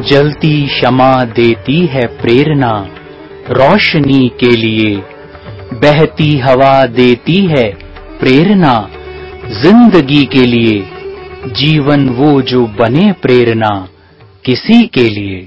जलती क्षमा देती है प्रेरणा रोशनी के लिए, बहती हवा देती है प्रेरणा जिंदगी के लिए, जीवन वो जो बने प्रेरणा किसी के लिए।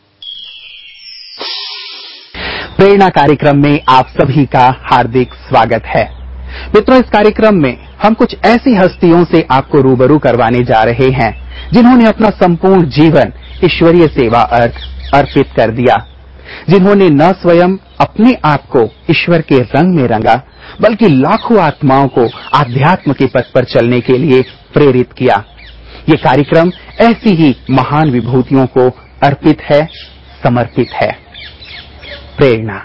प्रेरणा कार्यक्रम में आप सभी का हार्दिक स्वागत है। मित्रों, इस कार्यक्रम में हम कुछ ऐसी हस्तियों से आपको रूबरू करवाने जा रहे हैं जिन्होंने अपना संपूर्ण जीवन ईश्वरीय सेवा अर्पित कर दिया, जिन्होंने न स्वयं अपने आप को ईश्वर के रंग में रंगा, बल्कि लाखों आत्माओं को आध्यात्म के पथ पर चलने के लिए प्रेरित किया। ये कार्यक्रम ऐसी ही महान विभूतियों को अर्पित है, समर्पित है। प्रेरणा।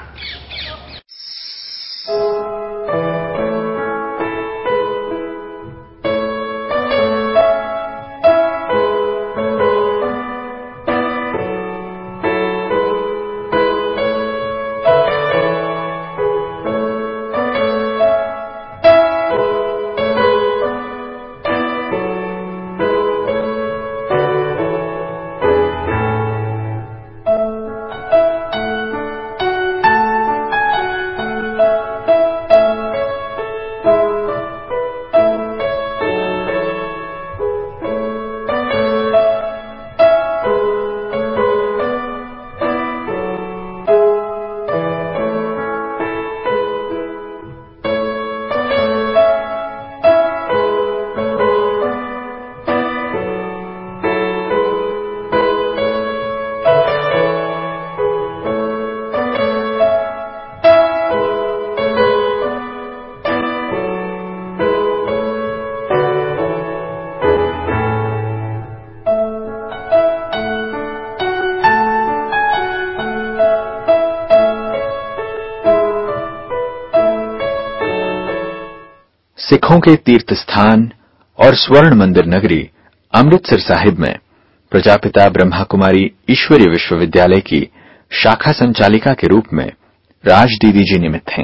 सिखों के तीर्थ स्थान और स्वर्ण मंदिर नगरी अमृतसर साहिब में प्रजापिता ब्रह्मा कुमारी ईश्वरीय विश्वविद्यालय की शाखा संचालिका के रूप में राज दीदी जी निमित्त हैं।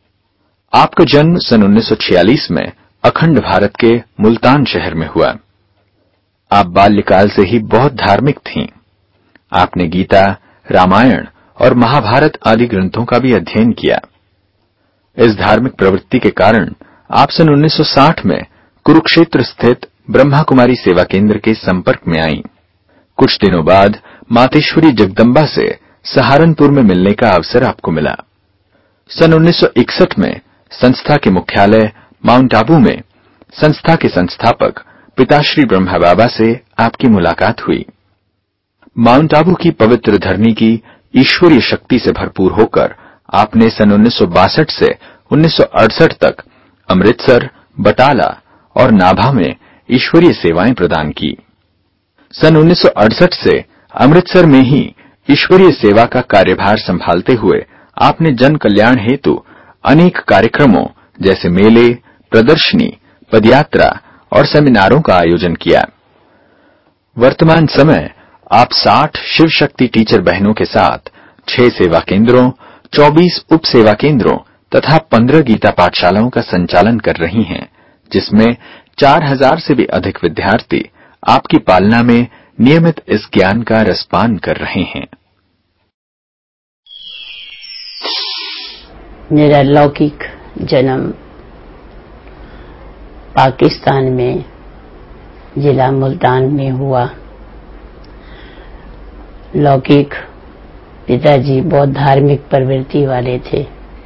आपका जन्म सन 1946 में अखंड भारत के मुल्तान शहर में हुआ। आप बाल्यकाल से ही बहुत धार्मिक थीं। आपने गीता, रामायण और महाभारत आदि ग्रंथों का भी अध्ययन किया। इस धार्मिक प्रवृत्ति के कारण आप सन 1960 में कुरुक्षेत्र स्थित ब्रह्मा कुमारी सेवा केंद्र के संपर्क में आईं। कुछ दिनों बाद मातेश्वरी जगदम्बा से सहारनपुर में मिलने का अवसर आपको मिला। सन 1961 में संस्था के मुख्यालय माउंट आबू में संस्था के संस्थापक पिताश्री ब्रह्मा बाबा से आपकी मुलाकात हुई। माउंट आबू की पवित्र धरनी की ईश्वरीय शक्ति से भरपूर होकर आपने सन 1962 से 1968 तक अमृतसर, बटाला और नाभा में ईश्वरीय सेवाएं प्रदान की। सन 1968 से अमृतसर में ही ईश्वरीय सेवा का कार्यभार संभालते हुए आपने जन कल्याण हेतु अनेक कार्यक्रमों जैसे मेले, प्रदर्शनी, पदयात्रा और सेमिनारों का आयोजन किया। वर्तमान समय आप 60 शिव शक्ति टीचर बहनों के साथ 6 सेवा केंद्रों, 24 उप सेवा केंद्रों तथा 15 गीता पाठशालाओं का संचालन कर रही हैं, जिसमें 4000 से भी अधिक विद्यार्थी आपकी पालना में नियमित इस ज्ञान का रसपान कर रहे हैं। मेरा लौकिक जन्म पाकिस्तान में जिला मुल्तान में हुआ। लौकिक पिताजी बहुत धार्मिक प्रवृत्ति वाले थे,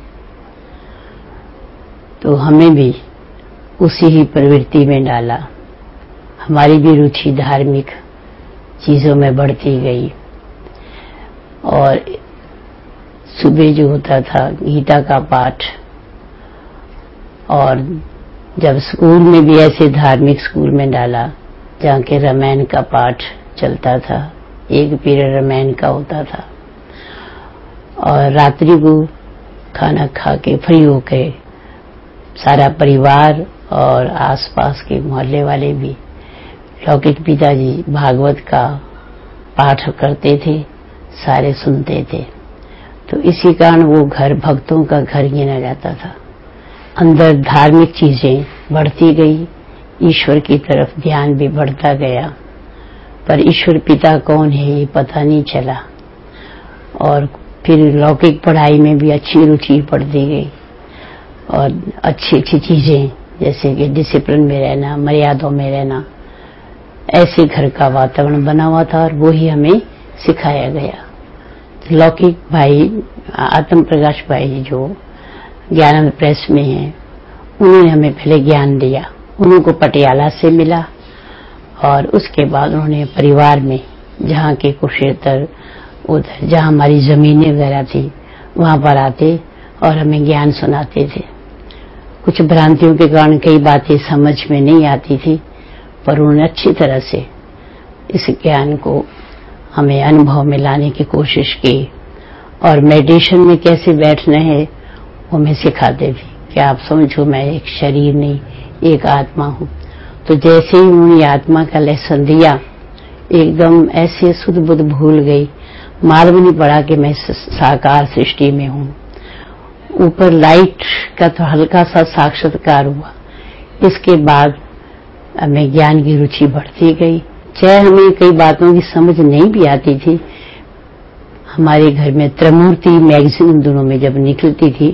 तो हमें भी उसी ही प्रवृत्ति में डाला। हमारी भी रुचि धार्मिक चीजों में बढ़ती गई और सुबह जो होता था गीता का पाठ, और जब स्कूल में भी ऐसे धार्मिक स्कूल में डाला जहाँ के रामायण का पाठ चलता था, एक पीरियड रामायण का होता था, और रात्रि को खाना खा के फ्री होके सारा परिवार और आसपास के मोहल्ले वाले भी लौकिक पिताजी भागवत का पाठ करते थे, सारे सुनते थे। तो इसी कारण वो घर भक्तों का घर गिना जाता था। अंदर धार्मिक चीजें बढ़ती गई, ईश्वर की तरफ ध्यान भी बढ़ता गया। पर ईश्वर पिता कौन है ये पता नहीं चला। और फिर लौकिक पढ़ाई में भी अच्छी रुचि पड़ती गई और अच्छी अच्छी चीजें जैसे कि डिसिप्लिन में रहना, मर्यादाओं में रहना, ऐसे घर का वातावरण बना हुआ था और वो ही हमें सिखाया गया। लौकिक भाई आत्म प्रकाश भाई जो ज्ञानानंद प्रेस में हैं, उन्होंने हमें पहले ज्ञान दिया। उनको पटियाला से मिला और उसके बाद उन्होंने परिवार में जहाँ के कुरुक्षेत्र, उधर जहाँ हमारी जमीनें वगैरह थी वहां पर आते और हमें ज्ञान सुनाते थे। कुछ भ्रांतियों के कारण कई बातें समझ में नहीं आती थी, पर उन्होंने अच्छी तरह से इस ज्ञान को हमें अनुभव में लाने की कोशिश की। और मेडिटेशन में कैसे बैठना है वो हमें सिखाते थे कि आप समझो मैं एक शरीर नहीं, एक आत्मा हूं। तो जैसे ही उन्होंने आत्मा का लेसन दिया, एकदम ऐसे शुद्ध बुद्ध भूल गई, मालूम नहीं पड़ा कि मैं साकार सृष्टि में हूं। ऊपर लाइट का तो हल्का सा साक्षात्कार हुआ। इसके बाद हमें ज्ञान की रुचि बढ़ती गई। चाहे हमें कई बातों की समझ नहीं भी आती थी। हमारे घर में त्रिमूर्ति मैगजीन उन दिनों में जब निकली थी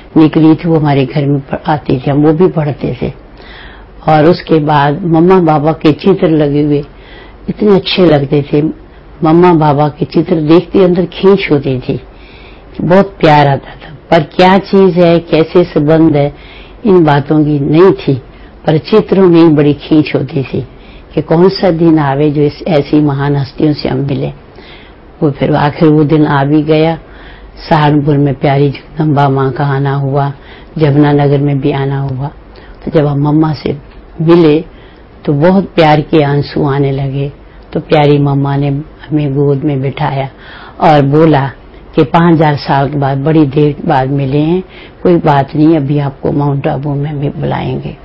वो हमारे घर में आती थी, हम वो भी पढ़ते थे। और उसके बाद मम्मा बाबा के चित्र लगे हुए इतने अच्छे लगते थे। मम्मा बाबा के चित्र देखते अंदर खींच होती थी, बहुत प्यार आता था। पर क्या चीज है, कैसे संबंध है, इन बातों की नहीं थी, पर चित्रों में ही बड़ी खींच होती थी कि कौन सा दिन आवे जो ऐसी महान हस्तियों से हम मिले। वो फिर आखिर वो दिन आ भी गया। सहारनपुर में प्यारी जगदम्बा माँ का आना हुआ, जमुना नगर में भी आना हुआ। तो जब हम मम्मा से मिले तो बहुत प्यार के आंसू आने लगे। तो प्यारी मम्मा ने हमें गोद में बिठाया और बोला कि 5000 साल के बाद, बड़ी देर बाद मिले हैं, कोई बात नहीं, अभी आपको माउंट आबू में भी बुलाएंगे।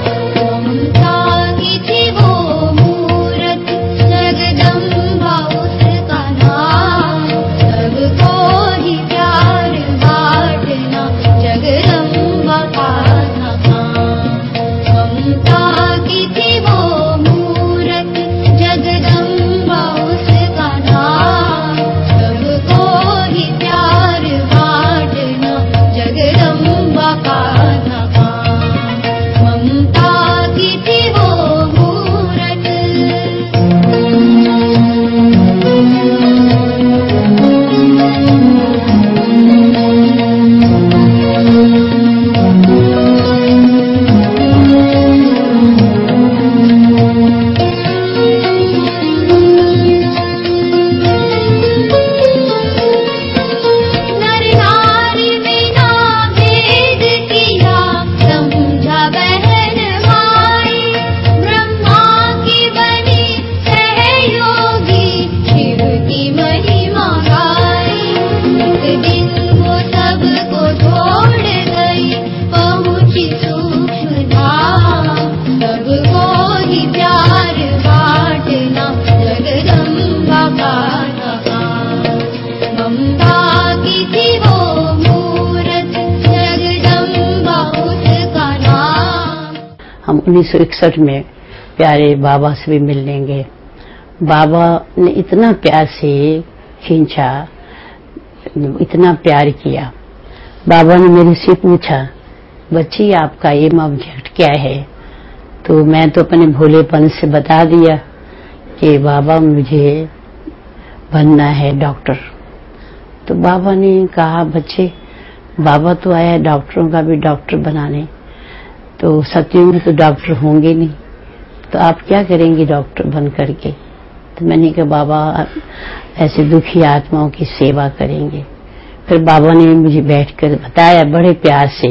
हम 1961 में प्यारे बाबा से भी मिल लेंगे। बाबा ने इतना प्यार से खींचा, इतना प्यार किया। बाबा ने मेरे से पूछा, बच्ची आपका एम ऑब्जेक्ट क्या है? तो मैं तो अपने भोलेपन से बता दिया कि बाबा मुझे बनना है डॉक्टर। तो बाबा ने कहा, बच्चे बाबा तो आया डॉक्टरों का भी डॉक्टर बनाने, तो सत्युग में तो डॉक्टर होंगे नहीं, तो आप क्या करेंगे डॉक्टर बन करके? तो मैंने कहा बाबा ऐसे दुखी आत्माओं की सेवा करेंगे। फिर बाबा ने मुझे बैठकर बताया बड़े प्यार से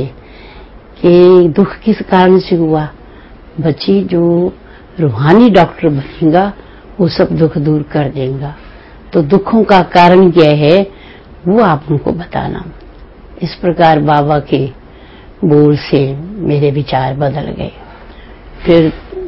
कि दुख किस कारण से हुआ। बच्ची जो रूहानी डॉक्टर बनेगा वो सब दुख दूर कर देगा, तो दुखों का कारण क्या है वो आप उनको बताना। इस प्रकार बाबा के बोल से मेरे विचार बदल गए। फिर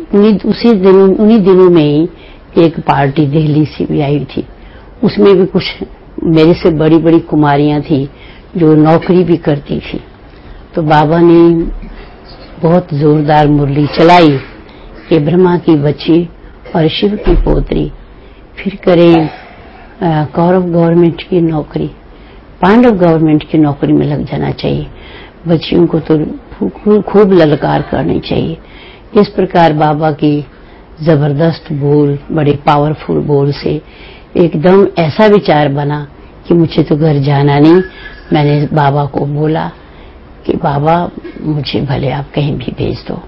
उन्हीं दिनों में ही एक पार्टी दिल्ली से भी आई थी, उसमें भी कुछ मेरे से बड़ी बड़ी कुमारियां थी जो नौकरी भी करती थी। तो बाबा ने बहुत जोरदार मुरली चलाई कि ब्रह्मा की बच्ची और शिव की पोत्री फिर करें कौरव गवर्नमेंट की नौकरी, पांडव गवर्नमेंट की नौकरी में लग जाना चाहिए। बच्चियों को तो खूब ललकार करनी चाहिए। इस प्रकार बाबा की जबरदस्त बोल, बड़े पावरफुल बोल से एकदम ऐसा विचार बना कि मुझे तो घर जाना नहीं। मैंने बाबा को बोला कि बाबा मुझे भले आप कहीं भी भेज दो।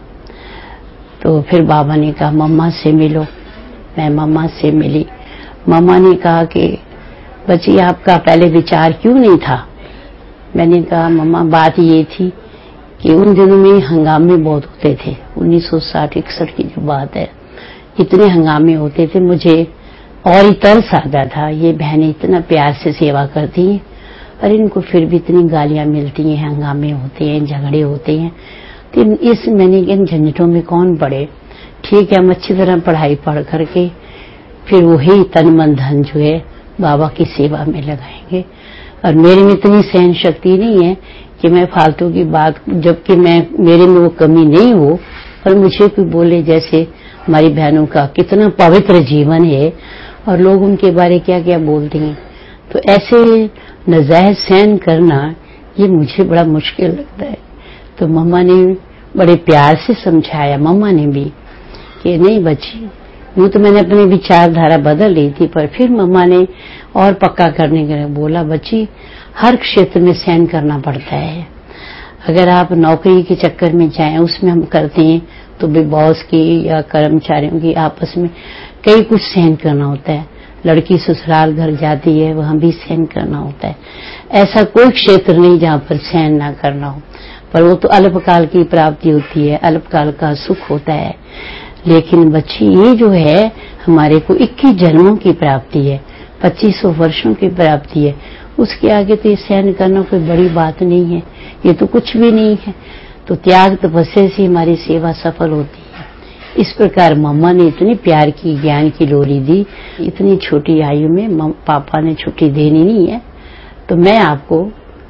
तो फिर बाबा ने कहा मम्मा से मिलो। मैं मम्मा से मिली। मम्मा ने कहा कि बच्ची आपका पहले विचार क्यों नहीं था? मैंने कहा मम्मा बात ये थी कि उन दिनों में हंगामे बहुत होते थे। 1960-61 की जो बात है, इतने हंगामे होते थे, मुझे और ही तरस आता था। ये बहनें इतना प्यार से सेवा करती हैं और इनको फिर भी इतनी गालियां मिलती हैं, हंगामे होते हैं, झगड़े होते हैं। तो मैंने इन झंझटों में कौन पड़े। ठीक है, हम अच्छी तरह पढ़ाई पढ़ करके फिर वही तन मन धन जो है बाबा की सेवा में लगाएंगे। और मेरे में इतनी सहन शक्ति नहीं है कि मैं फालतू की बात, जबकि मेरे में वो कमी नहीं हो, पर मुझे कोई बोले जैसे हमारी बहनों का कितना पवित्र जीवन है और लोग उनके बारे क्या क्या बोलते हैं, तो ऐसे नजायज सहन करना ये मुझे बड़ा मुश्किल लगता है। तो मम्मा ने बड़े प्यार से समझाया, मम्मा ने भी, कि नहीं बच्ची, यूं तो मैंने अपनी विचारधारा बदल ली थी, पर फिर मम्मा ने और पक्का करने के लिए बोला बच्ची हर क्षेत्र में सहन करना पड़ता है। अगर आप नौकरी के चक्कर में जाएं, उसमें हम करते हैं तो भी बॉस की या कर्मचारियों की आपस में कई कुछ सहन करना होता है। लड़की ससुराल घर जाती है, वहां भी सहन करना होता है। ऐसा कोई क्षेत्र नहीं जहां पर सहन ना करना हो, पर वो तो अल्पकाल की प्राप्ति होती है, अल्पकाल का सुख होता है। लेकिन बच्ची ये जो है हमारे को 21 जन्मों की प्राप्ति है, 2500 वर्षों की प्राप्ति है। उसके आगे तो ये सहन करना कोई बड़ी बात नहीं है, ये तो कुछ भी नहीं है। तो त्याग तपस्या से हमारी सेवा सफल होती है। इस प्रकार मम्मा ने इतनी प्यार की, ज्ञान की लोरी दी। इतनी छोटी आयु में पापा ने छुट्टी देनी नहीं है, तो मैं आपको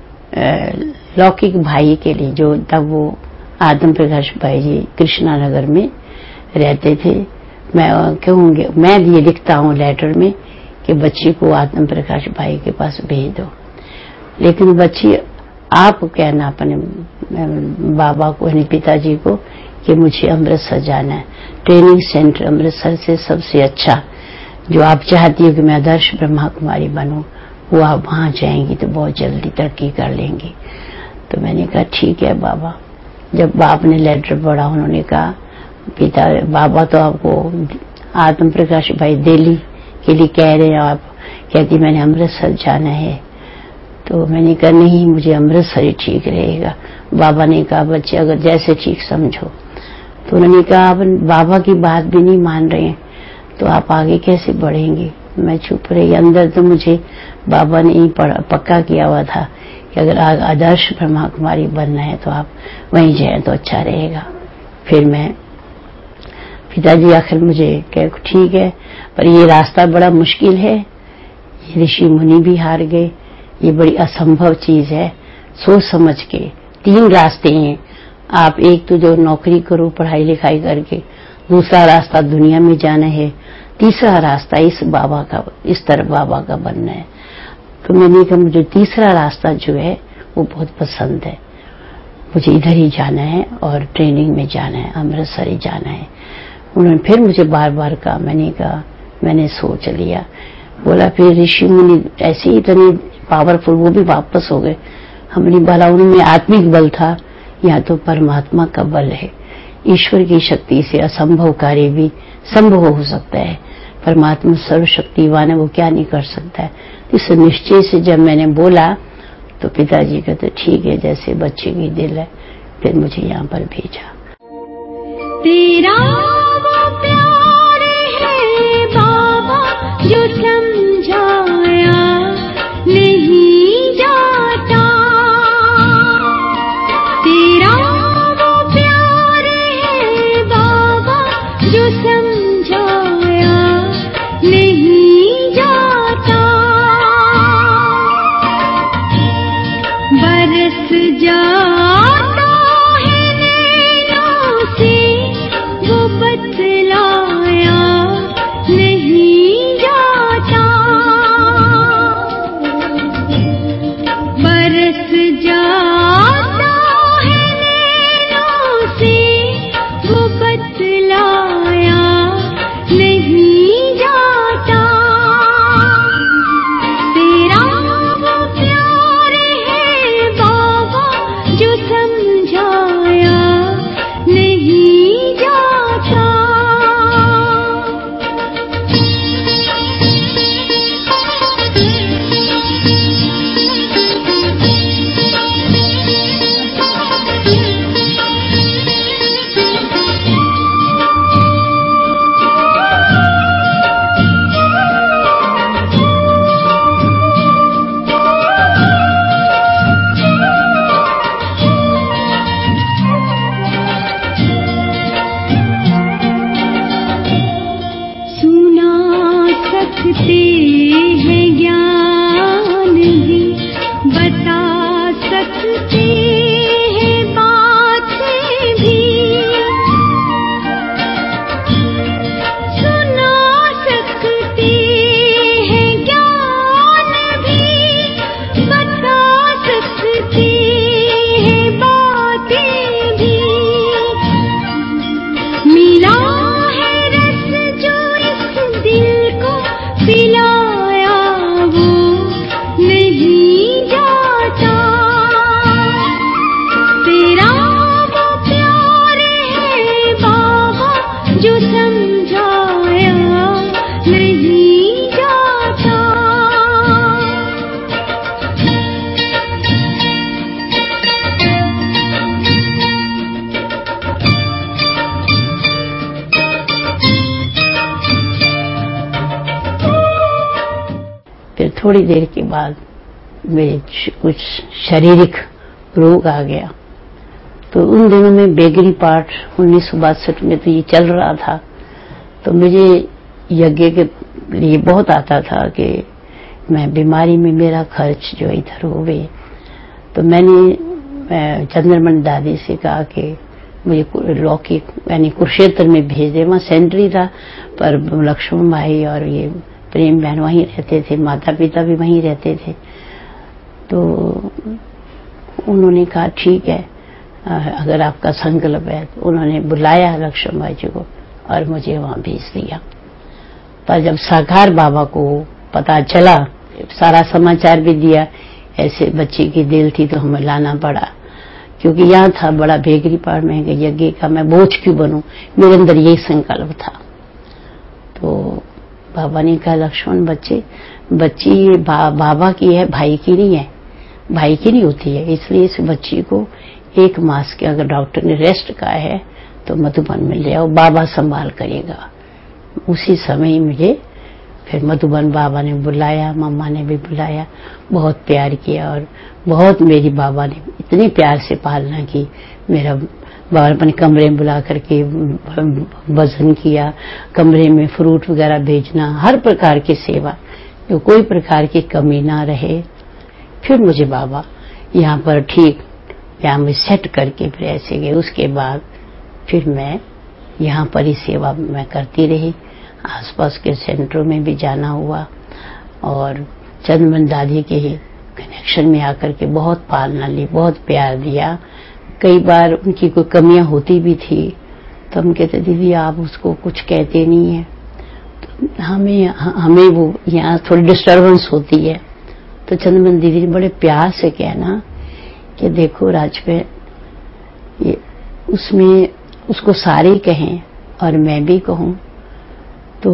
लौकिक भाई के लिए, जो तब वो आत्म प्रकाश भाई जी कृष्णा नगर में रहते थे, मैं कहूँगी, मैं ये लिखता हूँ लेटर में कि बच्ची को आत्म प्रकाश भाई के पास भेज दो। लेकिन बच्ची आप कहना अपने बाबा को, यानी पिताजी को, कि मुझे अमृतसर जाना है। ट्रेनिंग सेंटर अमृतसर से सबसे अच्छा, जो आप चाहती हो कि मैं आदर्श ब्रह्मा कुमारी बनूं, वो आप वहां जाएंगी तो बहुत जल्दी तरक्की कर लेंगी। तो मैंने कहा ठीक है बाबा। जब बाप ने लेटर पढ़ा, उन्होंने कहा बाबा तो आपको आत्म प्रकाश भाई दिल्ली के लिए कह रहे हैं, आप कहती मैंने अमृतसर जाना है। तो मैंने कहा नहीं, मुझे अमृतसर ही ठीक रहेगा। बाबा ने कहा बच्चे अगर जैसे ठीक समझो। तो उन्होंने कहा आप बाबा की बात भी नहीं मान रहे हैं तो आप आगे कैसे बढ़ेंगे। मैं चुप रही। अंदर तो मुझे बाबा ने ही पक्का किया हुआ था कि अगर आदर्श ब्रह्मा कुमारी बनना है तो आप वहीं जाए तो अच्छा रहेगा। फिर मैं पिताजी आखिर मुझे कह ठीक है, पर ये रास्ता बड़ा मुश्किल है, ये ऋषि मुनि भी हार गए, ये बड़ी असंभव चीज है। सोच समझ के 3 रास्ते हैं। आप एक तो जो नौकरी करो पढ़ाई लिखाई करके, दूसरा रास्ता दुनिया में जाना है, तीसरा रास्ता इस तरफ बाबा का बनना है। तो मैंने कहा मुझे तीसरा रास्ता जो है वो बहुत पसंद है, मुझे इधर ही जाना है और ट्रेनिंग में जाना है, अमृतसर ही जाना है। उन्होंने फिर मुझे बार बार कहा, मैंने कहा मैंने सोच लिया। बोला फिर ऋषि मुनि ऐसे ही इतने पावरफुल, वो भी वापस हो गए। हमने बोला उनमें आत्मिक बल था, यहाँ तो परमात्मा का बल है। ईश्वर की शक्ति से असंभव कार्य भी संभव हो सकता है। परमात्मा सर्वशक्तिवान है, वो क्या नहीं कर सकता है। इस निश्चय से जब मैंने बोला तो पिताजी कहते ठीक है, जैसे बच्चे की दिल है। फिर मुझे यहाँ पर भेजा। तेरा वो प्यार है बाबा जो समझाया नहीं जाता। तेरा वो प्यार है बाबा जो समझाया नहीं जाता। बरस जाता है नैनों से वो बतलाया नहीं जाता। थोड़ी देर के बाद मेरे कुछ शारीरिक रोग आ गया। तो उन दिनों में बेगरी पाठ 1962 में तो ये चल रहा था, तो मुझे यज्ञ के लिए बहुत आता था कि मैं बीमारी में मेरा खर्च जो इधर होवे। तो मैंने चंद्रमणि दादी से कहा कि मुझे लौकिक यानी कुरुक्षेत्र में भेज दे। वहां सेंट्री था, पर लक्ष्मण भाई और ये प्रेम बहन वहीं रहते थे, माता पिता भी वहीं रहते थे। तो उन्होंने कहा ठीक है, अगर आपका संकल्प है। तो उन्होंने बुलाया लक्ष्मण भाई जी को और मुझे वहां भेज दिया। पर जब साकार बाबा को पता चला, सारा समाचार भी दिया, ऐसे बच्चे की दिल थी, तो हमें लाना पड़ा, क्योंकि यहाँ था बड़ा बेगरी पाड़ में यज्ञ का मैं बोझ क्यों बनूं, मेरे अंदर यही संकल्प था। तो बाबा ने कहा लक्ष्मण बच्ची ये बाबा की है, भाई की नहीं है, भाई की नहीं होती है, इसलिए इस बच्ची को 1 मास के अगर डॉक्टर ने रेस्ट कहा है तो मधुबन में ले आओ, बाबा संभाल करेगा। उसी समय मुझे फिर मधुबन बाबा ने बुलाया, मम्मा ने भी बुलाया, बहुत प्यार किया और बहुत मेरी बाबा ने इतने प्यार से पालना की। मेरा बाबा अपने कमरे में बुला करके भजन किया, कमरे में फ्रूट वगैरह भेजना, हर प्रकार की सेवा, जो कोई प्रकार की कमी ना रहे। फिर मुझे बाबा यहाँ पर ठीक यहाँ में सेट करके फिर ऐसे गए। उसके बाद फिर मैं यहाँ पर ही सेवा मैं करती रही, आसपास के सेंटरों में भी जाना हुआ और चंद्रमणि दादी के ही कनेक्शन में आकर के बहुत पालना ली, बहुत प्यार दिया। कई बार उनकी कोई कमियां होती भी थी तो हम कहते दीदी आप उसको कुछ कहते नहीं है, तो हमें वो यहाँ थोड़ी डिस्टर्बेंस होती है। तो चंद्रमणि दीदी ने बड़े प्यार से कहना कि देखो राजपे, ये उसमें उसको सारे कहें और मैं भी कहूं, तो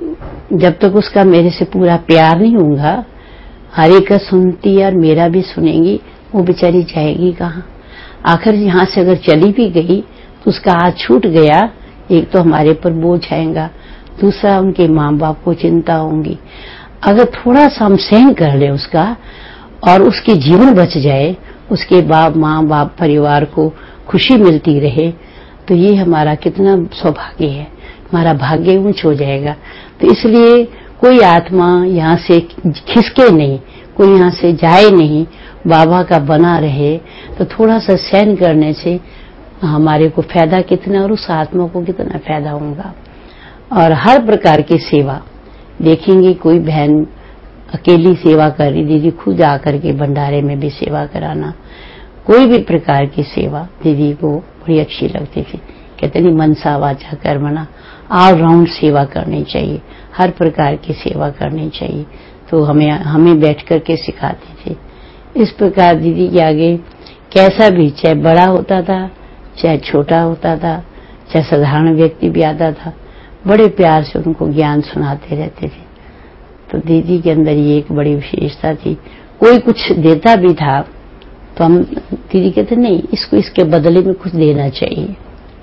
जब तक उसका मेरे से पूरा प्यार नहीं होगा, हर एक का सुनती है और मेरा भी सुनेगी, वो बेचारी जाएगी कहाँ। आखिर यहाँ से अगर चली भी गई तो उसका हाथ छूट गया, एक तो हमारे पर बोझ आएगा, दूसरा उनके माँ बाप को चिंता होंगी। अगर थोड़ा सा हम सहन कर ले उसका और उसके जीवन बच जाए, उसके माँ बाप परिवार को खुशी मिलती रहे, तो ये हमारा कितना सौभाग्य है, हमारा भाग्य ऊंच हो जाएगा। तो इसलिए कोई आत्मा यहाँ से खिसके नहीं, कोई यहाँ से जाए नहीं, बाबा का बना रहे। तो थोड़ा सा सहन करने से हमारे को फायदा कितना और उस आत्मा को कितना फायदा होगा। और हर प्रकार की सेवा देखेंगे, कोई बहन अकेली सेवा कर रही, दीदी खुद आकर के भंडारे में भी सेवा कराना, कोई भी प्रकार की सेवा दीदी को बड़ी अच्छी लगती थी। कहते नहीं मनसा वाचा कर्मणा, ऑल राउंड सेवा करनी चाहिए, हर प्रकार की सेवा करनी चाहिए। तो हमें बैठ करके सिखाते थे। इस प्रकार दीदी के आगे कैसा भी, चाहे बड़ा होता था, चाहे छोटा होता था, चाहे साधारण व्यक्ति भी आता था, बड़े प्यार से उनको ज्ञान सुनाते रहते थे। तो दीदी के अंदर ये एक बड़ी विशेषता थी। कोई कुछ देता भी था तो हम दीदी कहते नहीं, इसको इसके बदले में कुछ देना चाहिए।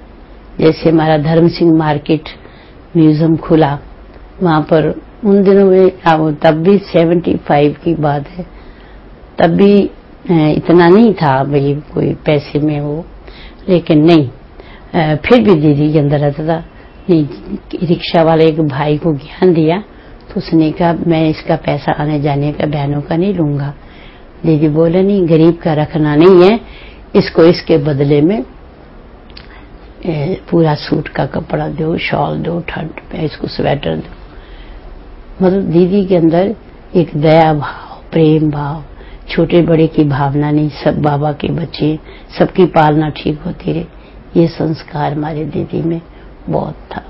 जैसे हमारा धर्म सिंह मार्केट म्यूजियम खुला, वहां पर उन दिनों में, तब भी 75 की बात है, तब भी इतना नहीं था भाई कोई पैसे में वो, लेकिन नहीं, फिर भी दीदी के अंदर आता था। नहीं, रिक्शा वाले एक भाई को ज्ञान दिया तो उसने कहा मैं इसका पैसा आने जाने का बहनों का नहीं लूंगा। दीदी बोले नहीं, गरीब का रखना नहीं है, इसको इसके बदले में पूरा सूट का कपड़ा दो, शॉल दो, ठंड में इसको स्वेटर दो। मतलब दीदी के अंदर एक दया भाव, प्रेम भाव, छोटे बड़े की भावना नहीं, सब बाबा के बच्चे, सबकी पालना ठीक होती रहे, ये संस्कार हमारे दीदी में बहुत था।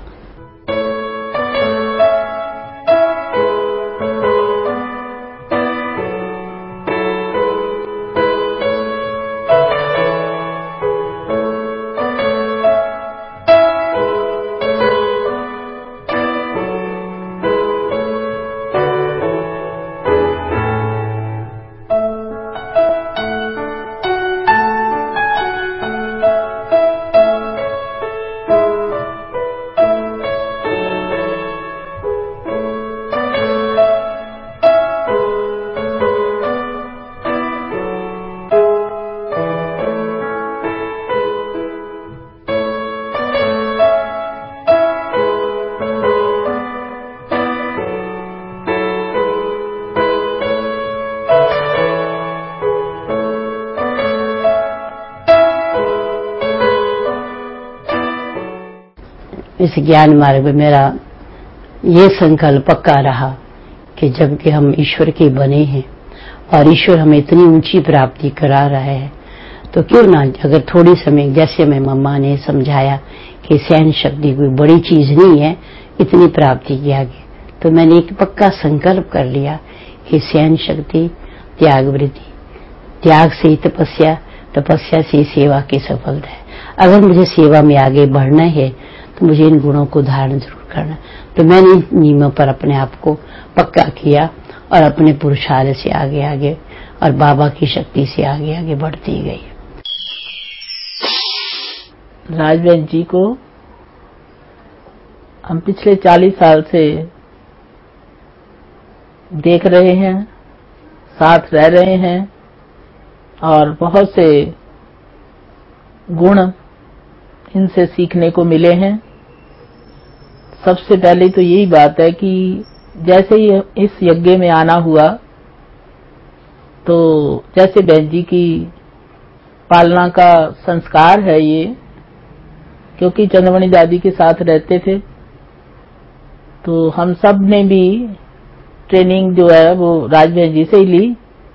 इस ज्ञान मार्ग में मेरा ये संकल्प पक्का रहा कि जबकि हम ईश्वर के बने हैं और ईश्वर हमें इतनी ऊंची प्राप्ति करा रहा है, तो क्यों ना अगर थोड़ी समय, जैसे मैं मम्मा ने समझाया कि सहन शक्ति कोई बड़ी चीज नहीं है इतनी प्राप्ति के आगे, तो मैंने एक पक्का संकल्प कर लिया कि सहन शक्ति, त्याग वृत्ति, त्याग से ही तपस्या, तपस्या से सेवा की सफलता है। अगर मुझे सेवा में आगे बढ़ना है तो मुझे इन गुणों को धारण जरूर करना। तो मैंने इन नियमों पर अपने आप को पक्का किया और अपने पुरुषार्थ से आगे आगे और बाबा की शक्ति से आगे आगे बढ़ती गई। राजबहन जी को हम पिछले 40 साल से देख रहे हैं, साथ रह रहे हैं और बहुत से गुण इनसे सीखने को मिले हैं। सबसे पहले तो यही बात है कि जैसे ही इस यज्ञ में आना हुआ तो जैसे बहन जी की पालना का संस्कार है ये, क्योंकि चंद्रमणि दादी के साथ रहते थे तो हम सब ने भी ट्रेनिंग जो है वो राजबहन जी से ही ली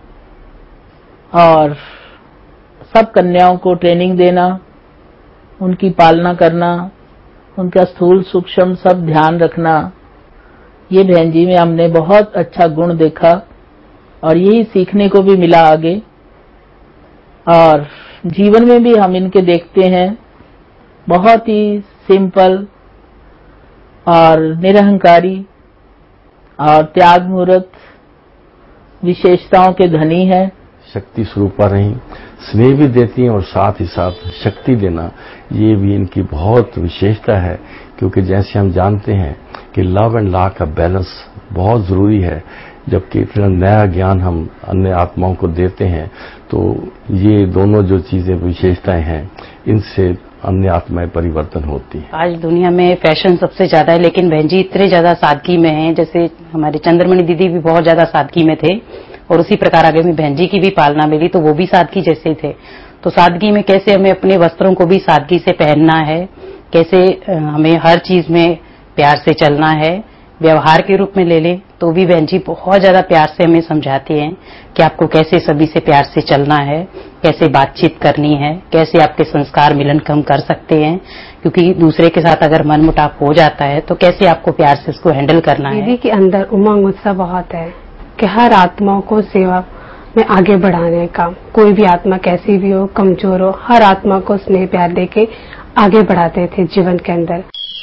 और सब कन्याओं को ट्रेनिंग देना, उनकी पालना करना, उनका स्थूल सूक्ष्म सब ध्यान रखना, ये बहन जी में हमने बहुत अच्छा गुण देखा और यही सीखने को भी मिला आगे। और जीवन में भी हम इनके देखते हैं, बहुत ही सिंपल और निरहंकारी और त्याग मूर्त विशेषताओं के धनी है। शक्ति स्वरूपा रही, स्नेह भी देती हैं और साथ ही साथ शक्ति देना, ये भी इनकी बहुत विशेषता है। क्योंकि जैसे हम जानते हैं कि लव एंड लॉ का बैलेंस बहुत जरूरी है, जबकि फिर नया ज्ञान हम अन्य आत्माओं को देते हैं तो ये दोनों जो चीजें विशेषताएं हैं इनसे अन्य आत्माएं परिवर्तन होती हैं। आज दुनिया में फैशन सबसे ज्यादा है, लेकिन बहन जी इतने ज्यादा सादगी में हैं। जैसे हमारे चंद्रमणि दीदी भी बहुत ज्यादा सादगी में थे और उसी प्रकार आगे में बहन जी की भी पालना मिली तो वो भी सादगी जैसे ही थे। तो सादगी में कैसे हमें अपने वस्त्रों को भी सादगी से पहनना है, कैसे हमें हर चीज में प्यार से चलना है, व्यवहार के रूप में ले ले तो भी बहन जी बहुत ज्यादा प्यार से हमें समझाती हैं कि आपको कैसे सभी से प्यार से चलना है, कैसे बातचीत करनी है, कैसे आपके संस्कार मिलन कम कर सकते हैं, क्योंकि दूसरे के साथ अगर मन मुटाव हो जाता है तो कैसे आपको प्यार से उसको हैंडल करना है। दीदी के अंदर उमंग उत्साह बहुत है कि हर आत्माओं को सेवा में आगे बढ़ाने का, कोई भी आत्मा कैसी भी हो, कमजोर हो, हर आत्मा को स्नेह प्यार देके आगे बढ़ाते थे जीवन के अंदर।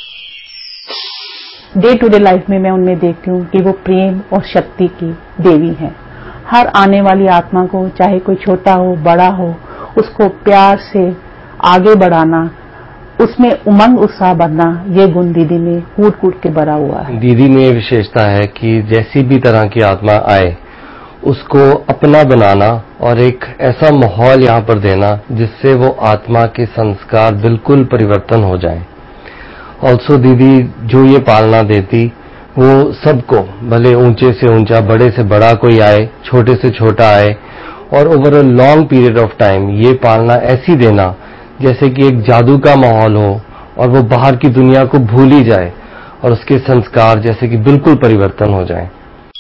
डे टू डे लाइफ में मैं उनमें देखती हूँ कि वो प्रेम और शक्ति की देवी है। हर आने वाली आत्मा को, चाहे कोई छोटा हो बड़ा हो, उसको प्यार से आगे बढ़ाना, उसमें उमंग उत्साह भरना, ये गुण दीदी में कूट कूट के भरा हुआ है। दीदी में ये विशेषता है कि जैसी भी तरह की आत्मा आए उसको अपना बनाना और एक ऐसा माहौल यहाँ पर देना जिससे वो आत्मा के संस्कार बिल्कुल परिवर्तन हो जाए। ऑल्सो दीदी जो ये पालना देती वो सबको, भले ऊंचे से ऊंचा, बड़े से बड़ा कोई आए, छोटे से छोटा आए, और over a long period of time ये पालना ऐसी देना जैसे कि एक जादू का माहौल हो और वो बाहर की दुनिया को भूल ही जाए और उसके संस्कार जैसे कि बिल्कुल परिवर्तन हो जाए।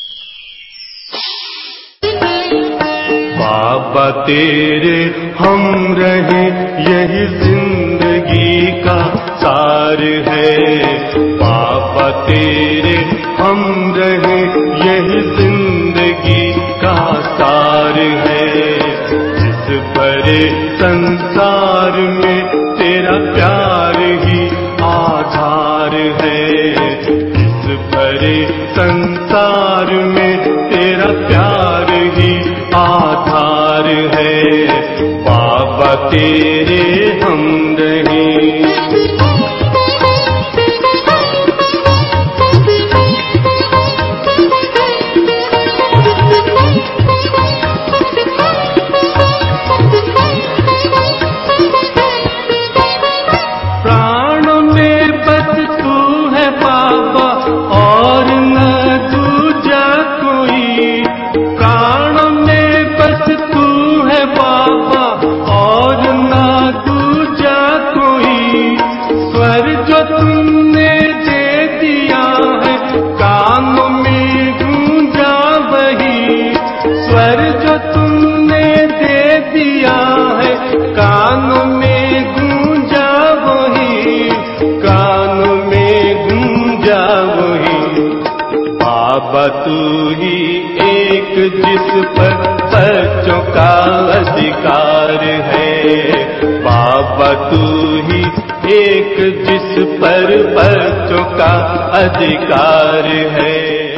बाबा तेरे हम रहे यही जिंदगी का सार है, बाबा तेरे हम रहे यही जिंदगी का सार है। इस भरे संसार में तेरा प्यार ही आधार है, इस भरे संसार में तेरा प्यार ही आधार है, बाबा तेरे हम रहे। प्राणों में बस तू है बाबा और न दूजा कोई, प्राणों में बस तू है बाबा और न दूजा कोई। जिस पर बच्चों का अधिकार है। बाबा तू ही एक जिस पर बच्चों का अधिकार है।